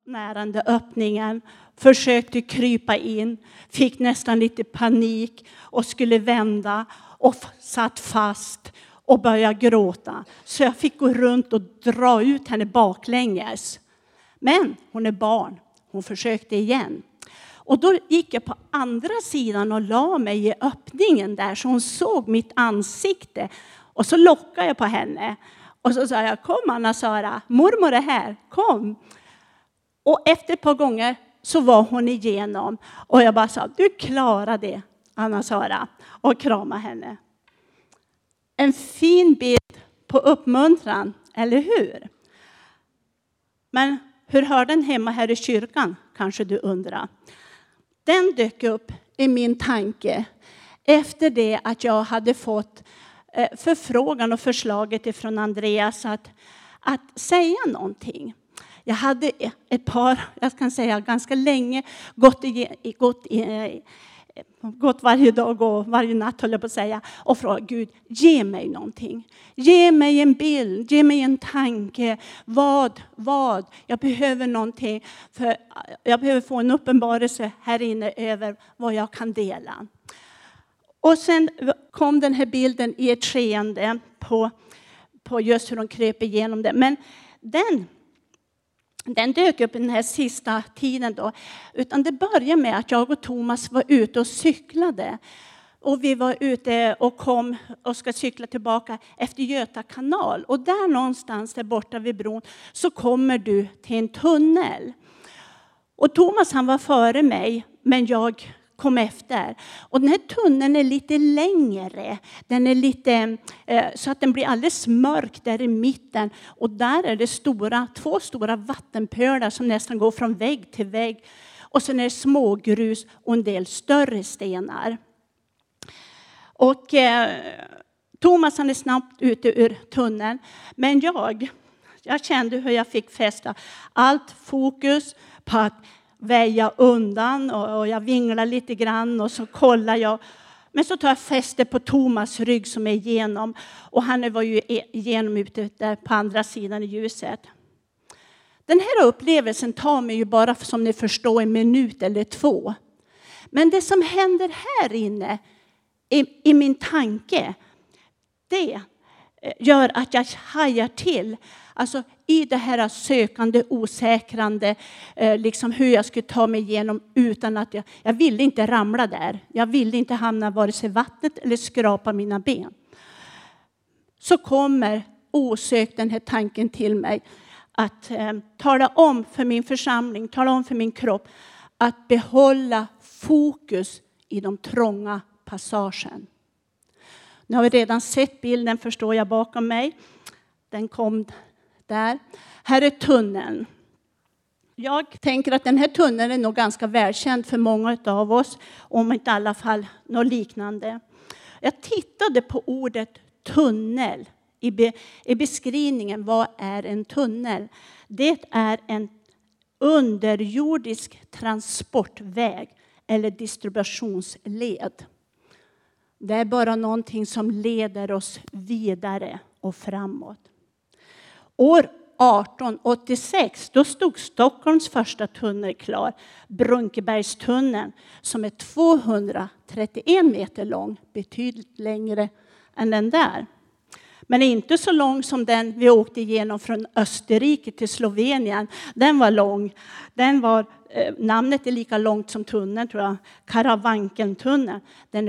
närande öppningen, försökte krypa in, fick nästan lite panik och skulle vända och satt fast och började gråta. Så jag fick gå runt och dra ut henne baklänges. Men hon är barn, hon försökte igen. Och då gick jag på andra sidan och la mig i öppningen där så hon såg mitt ansikte. Och så lockade jag på henne. Och så sa jag, kom Anna-Sara, mormor är här, kom. Och efter ett par gånger så var hon igenom. Och jag bara sa, du klarar det Anna-Sara. Och krama henne. En fin bild på uppmuntran, eller hur? Men hur hör den hemma här i kyrkan, kanske du undrar. Den dök upp i min tanke efter det att jag hade fått förfrågan och förslaget från Andreas att säga någonting. Jag hade jag kan säga ganska länge gått varje dag och varje natt höll jag på att säga och frågat Gud, ge mig någonting. Ge mig en bild, ge mig en tanke. Vad? Jag behöver någonting. För jag behöver få en uppenbarelse här inne över vad jag kan dela. Och sen kom den här bilden i ett skeende på just hur de kröp igenom det. Men den dök upp i den här sista tiden då. Utan det började med att jag och Thomas var ute och cyklade. Och vi var ute och kom och ska cykla tillbaka efter Göta kanal. Och där någonstans där borta vid bron så kommer du till en tunnel. Och Thomas han var före mig men jag kom efter. Och den här tunneln är lite längre. Den är lite så att den blir alldeles mörk där i mitten. Och där är det två stora vattenpölar som nästan går från vägg till vägg. Och sen är det smågrus och en del större stenar. Och Thomas han är snabbt ute ur tunneln. Men jag kände hur jag fick fästa allt fokus på att väja undan och jag vinglar lite grann och så kollar jag. Men så tar jag fäste på Thomas rygg som är igenom. Och han var ju igenom ute där på andra sidan i ljuset. Den här upplevelsen tar mig ju bara som ni förstår en minut eller 2. Men det som händer här inne i min tanke, det gör att jag hajar till. Alltså i det här sökande, osäkrande, liksom hur jag skulle ta mig igenom utan att jag ville inte ramla där. Jag ville inte hamna vare sig i vattnet eller skrapa mina ben. Så kommer osökt den här tanken till mig att tala om för min församling, tala om för min kropp att behålla fokus i de trånga passagen. Nu har vi redan sett bilden, förstår jag, bakom mig. Den kom där. Här är tunneln. Jag tänker att den här tunneln är nog ganska välkänd för många av oss. Om inte i alla fall något liknande. Jag tittade på ordet tunnel i beskrivningen. Vad är en tunnel? Det är en underjordisk transportväg eller distributionsled. Det är bara någonting som leder oss vidare och framåt. År 1886 då stod Stockholms första tunnel klar. Brunkebergstunneln som är 231 meter lång. Betydligt längre än den där. Men inte så lång som den vi åkte igenom från Österrike till Slovenien. Den var lång. Namnet är lika långt som tunneln tror jag. Karavankentunneln. Den är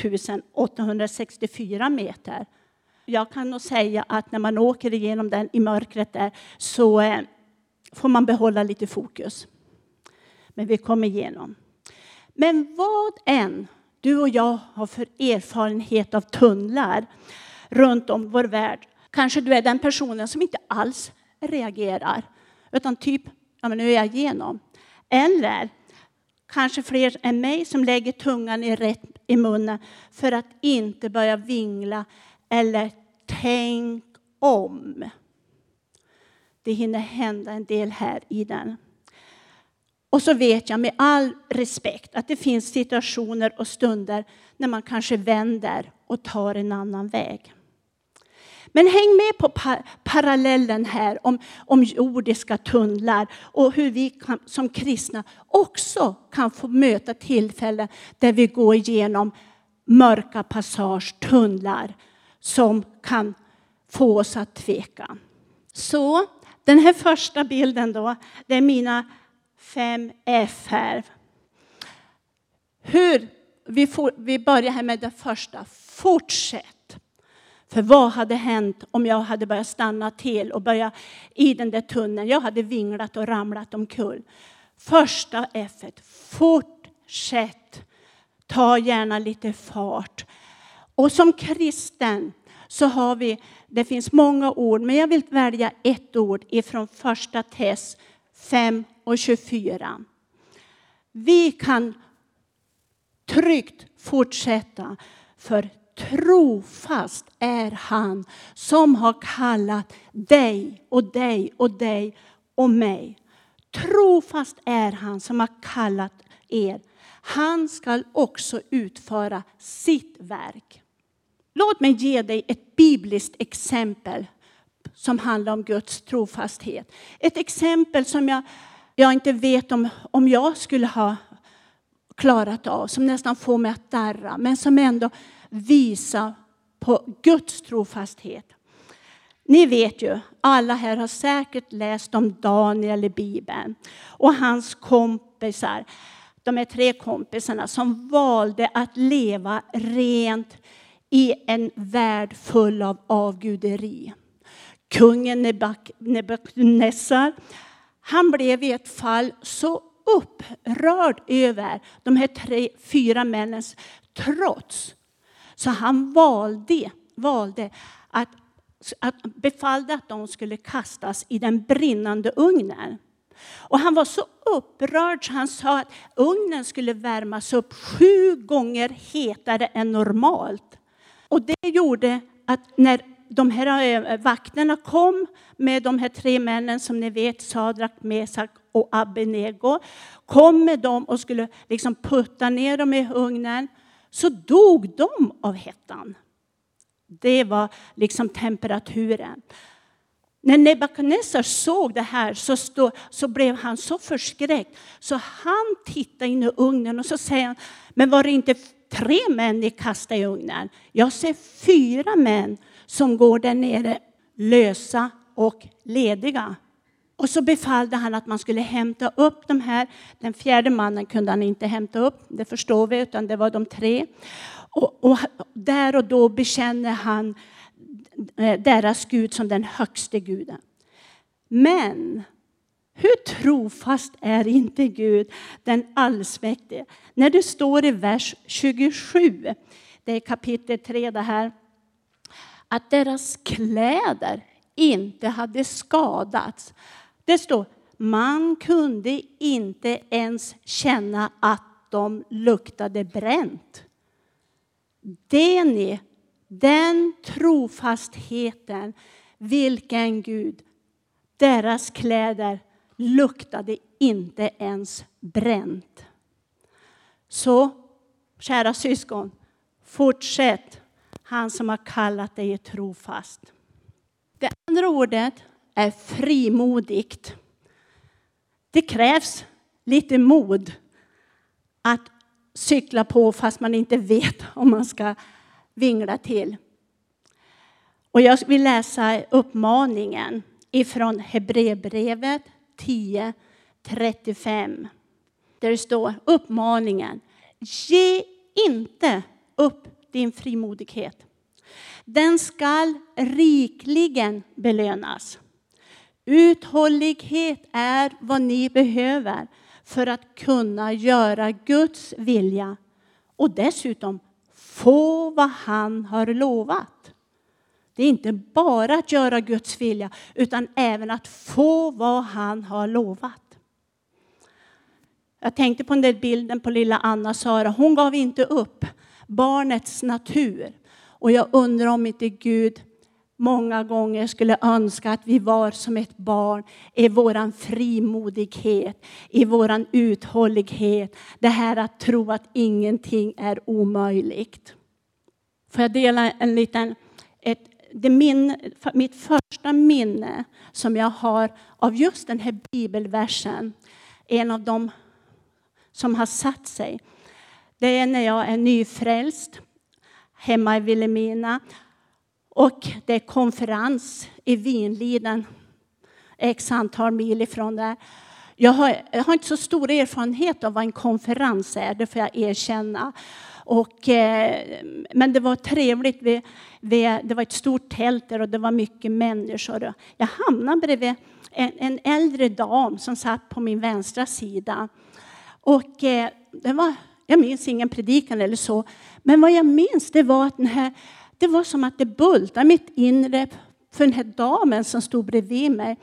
7864 meter. Jag kan nog säga att när man åker igenom den i mörkret där så får man behålla lite fokus. Men vi kommer igenom. Men vad än du och jag har för erfarenhet av tunnlar runt om vår värld. Kanske du är den personen som inte alls reagerar. Utan typ, ja men nu är jag igenom. Eller kanske fler än mig som lägger tungan i munnen för att inte börja vingla eller tänk om. Det hinner hända en del här i den. Och så vet jag med all respekt att det finns situationer och stunder när man kanske vänder och tar en annan väg. Men häng med på parallellen här om jordiska tunnlar och hur vi som kristna också kan få möta tillfällen där vi går igenom mörka passagetunnlar som kan få oss att tveka. Så den här första bilden då, det är mina 5 F här. Vi börjar här med det första. Fortsätt. För vad hade hänt om jag hade börjat stanna till och börja i den där tunneln? Jag hade vinglat och ramlat omkull. Första F-et. Fortsätt. Ta gärna lite fart. Och som kristen så har vi, det finns många ord, men jag vill välja ett ord ifrån första Tess 5:24. Vi kan tryggt fortsätta, för trofast är han som har kallat dig och dig och dig och mig. Trofast är han som har kallat er. Han ska också utföra sitt verk. Låt mig ge dig ett bibliskt exempel som handlar om Guds trofasthet. Ett exempel som jag inte vet om jag skulle ha klarat av. Som nästan får mig att darra. Men som ändå visar på Guds trofasthet. Ni vet ju, alla här har säkert läst om Daniel i Bibeln. Och hans kompisar. De är 3 kompisarna som valde att leva rent i en värld full av avguderi. Kungen Nebukadnessar, han blev i ett fall så upprörd över de här 4 männens trots. Så han valde att befallde att de skulle kastas i den brinnande ugnen. Och han var så upprörd så han sa att ugnen skulle värmas upp 7 gånger hetare än normalt. Och det gjorde att när de här vakterna kom med de här 3 männen som ni vet, Sadrak, Mesak och Abednego, kom med dem och skulle liksom putta ner dem i ugnen, så dog de av hettan. Det var liksom temperaturen. När Nebukadnessar såg det här så blev han så förskräckt. Så han tittade in i ugnen och så säger han, men var det inte 3 män ni kastade i ugnen? Jag ser 4 män som går där nere lösa och lediga. Och så befallde han att man skulle hämta upp de här. Den 4:e mannen kunde han inte hämta upp, det förstår vi, utan det var de 3. Och där och då bekänner han deras Gud som den högste guden. Men hur trofast är inte Gud, den allsmäktige? När det står i vers 27, det är kapitel 3 det här, att deras kläder inte hade skadats. Det står, man kunde inte ens känna att de luktade bränt. Den trofastheten, vilken Gud, deras kläder luktade inte ens bränt. Så, kära syskon, fortsätt. Han som har kallat dig är trofast. Det andra ordet är frimodigt. Det krävs lite mod att cykla på fast man inte vet om man ska vingla till. Och jag vill läsa uppmaningen ifrån Hebreerbrevet 10:35. Där det står uppmaningen: ge inte upp din frimodighet. Den skall rikligen belönas. Uthållighet är vad ni behöver för att kunna göra Guds vilja och dessutom få vad han har lovat. Det är inte bara att göra Guds vilja utan även att få vad han har lovat. Jag tänkte på den där bilden på lilla Anna-Sara. Hon gav inte upp barnets natur. Och jag undrar om inte Gud många gånger skulle önska att vi var som ett barn i våran frimodighet, i våran uthållighet. Det här att tro att ingenting är omöjligt. Får jag dela mitt första minne som jag har av just den här bibelversen, en av dem som har satt sig, det är när jag är nyfrälst hemma i Vilhelmina. Och det är konferens i Vinliden, x antal mil ifrån där. Jag har inte så stor erfarenhet av vad en konferens är, det får jag erkänna. Men det var trevligt. Det var ett stort tält där och det var mycket människor. Jag hamnade bredvid en äldre dam som satt på min vänstra sida. Och jag minns ingen predikan eller så. Men vad jag minns det var att det var som att det bultade mitt inre för den här damen som stod bredvid mig.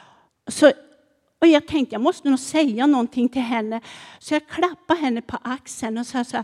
Och jag tänkte jag måste nog säga någonting till henne. Så jag klappade henne på axeln och sa så här.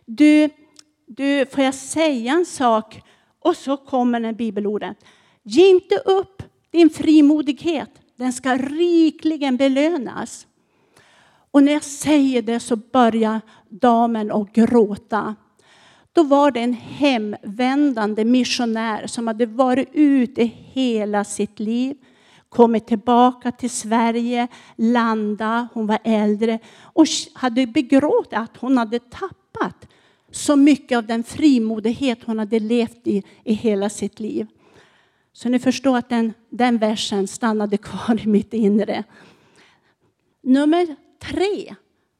Du, får jag säga en sak? Och så kommer den bibelorden. Ge inte upp din frimodighet. Den ska rikligen belönas. Och när jag säger det så börjar damen att gråta. Då var det en hemvändande missionär som hade varit ute hela sitt liv. Kommit tillbaka till Sverige, landa, hon var äldre. Och hade begråtit att hon hade tappat så mycket av den frimodighet hon hade levt i hela sitt liv. Så ni förstår att den versen stannade kvar i mitt inre. Nummer 3.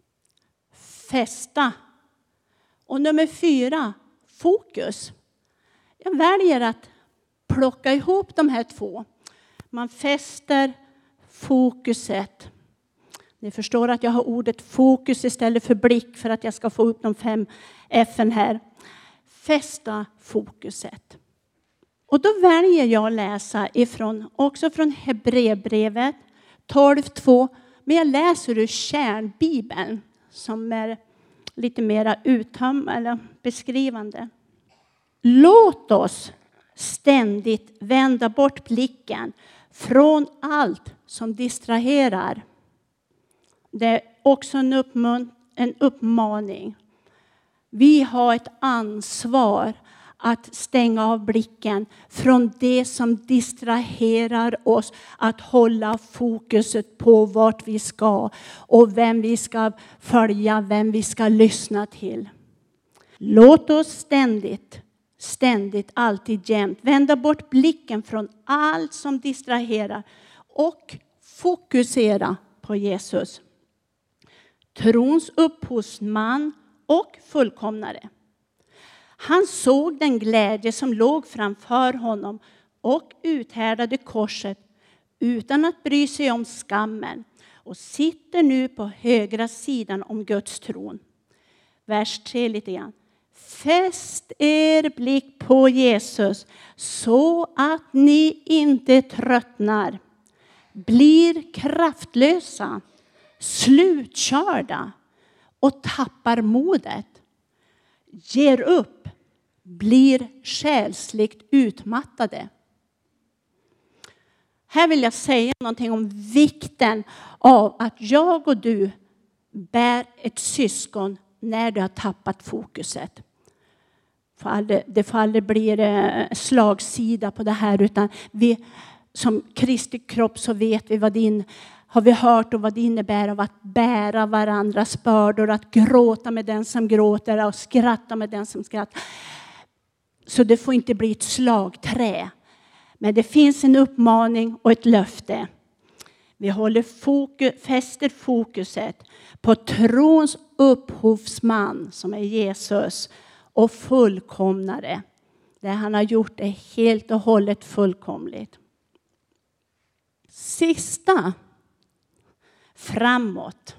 Fästa. Och nummer 4. Fokus. Jag väljer att plocka ihop de här 2. Man fäster fokuset. Ni förstår att jag har ordet fokus istället för blick för att jag ska få upp de 5 F:en här. Fästa fokuset. Och då väljer jag att läsa också från Hebreerbrevet 12:2. Men jag läser ur kärnbibeln som är lite mer uttömmande, beskrivande. Låt oss ständigt vända bort blicken från allt som distraherar. Det är också en uppmaning. Vi har ett ansvar att stänga av blicken från det som distraherar oss. Att hålla fokuset på vart vi ska och vem vi ska följa, vem vi ska lyssna till. Låt oss ständigt, alltid jämt vända bort blicken från allt som distraherar och fokusera på Jesus. Trons upphovsman och fullkomnare. Han såg den glädje som låg framför honom och uthärdade korset utan att bry sig om skammen och sitter nu på högra sidan om Guds tron. Vers 3 lite grann. Fäst er blick på Jesus så att ni inte tröttnar, blir kraftlösa, slutkörda och tappar modet. Ger upp, blir själsligt utmattade. Här vill jag säga någonting om vikten av att jag och du bär ett syskon när du har tappat fokuset. Det får aldrig bli slagsida på det här, utan vi som Kristi kropp så vet vi har vi hört och vad det innebär av att bära varandras bördor, att gråta med den som gråter och skratta med den som skrattar. Så det får inte bli ett slagträ. Men det finns en uppmaning och ett löfte. Vi fäster fokuset på trons upphovsman som är Jesus och fullkomnare. Det han har gjort är helt och hållet fullkomligt. Sista. Framåt.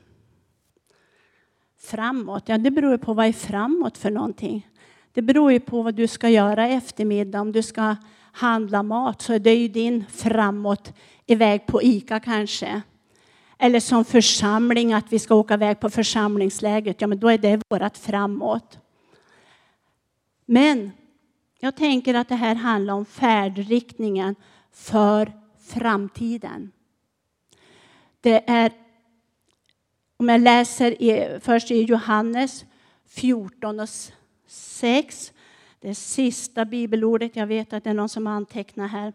Framåt, ja det beror på vad är framåt för någonting. Det beror ju på vad du ska göra i eftermiddag. Om du ska handla mat så är det ju din framåt iväg på ICA kanske. Eller som församling att vi ska åka iväg på församlingsläget. Ja men då är det vårat framåt. Men jag tänker att det här handlar om färdriktningen för framtiden. Det är, om jag läser först i Johannes 14:6. Det sista bibelordet, jag vet att det är någon som antecknar här.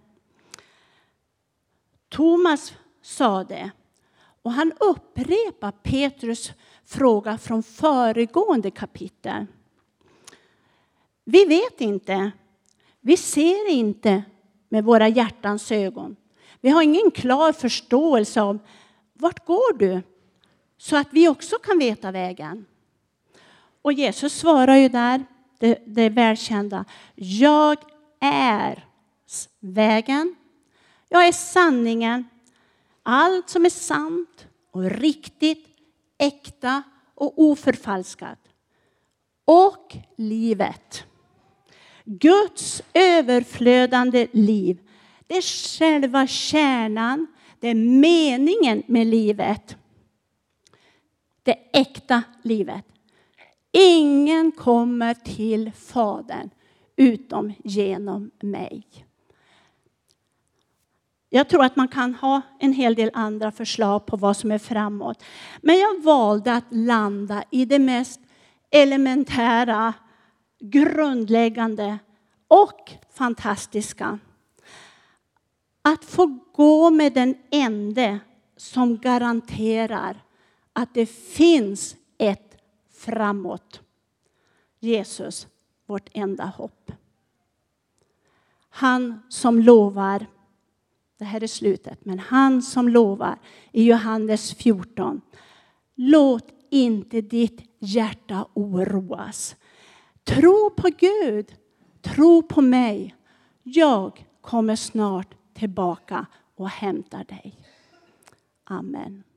Thomas sa det. Och han upprepar Petrus fråga från föregående kapitel. Vi vet inte. Vi ser inte med våra hjärtans ögon. Vi har ingen klar förståelse om vart går du? Så att vi också kan veta vägen. Och Jesus svarar ju där, det välkända. Jag är vägen. Jag är sanningen. Allt som är sant och riktigt, äkta och oförfalskat. Och livet. Guds överflödande liv. Det är själva kärnan. Det är meningen med livet. Det äkta livet. Ingen kommer till Fadern utom genom mig. Jag tror att man kan ha en hel del andra förslag på vad som är framåt. Men jag valde att landa i det mest elementära, grundläggande och fantastiska. Att få gå med den ende som garanterar att det finns ett framåt. Jesus, vårt enda hopp. Han som lovar, det här är slutet, men han som lovar i Johannes 14. Låt inte ditt hjärta oroas. Tro på Gud, tro på mig. Jag kommer snart tillbaka och hämtar dig. Amen.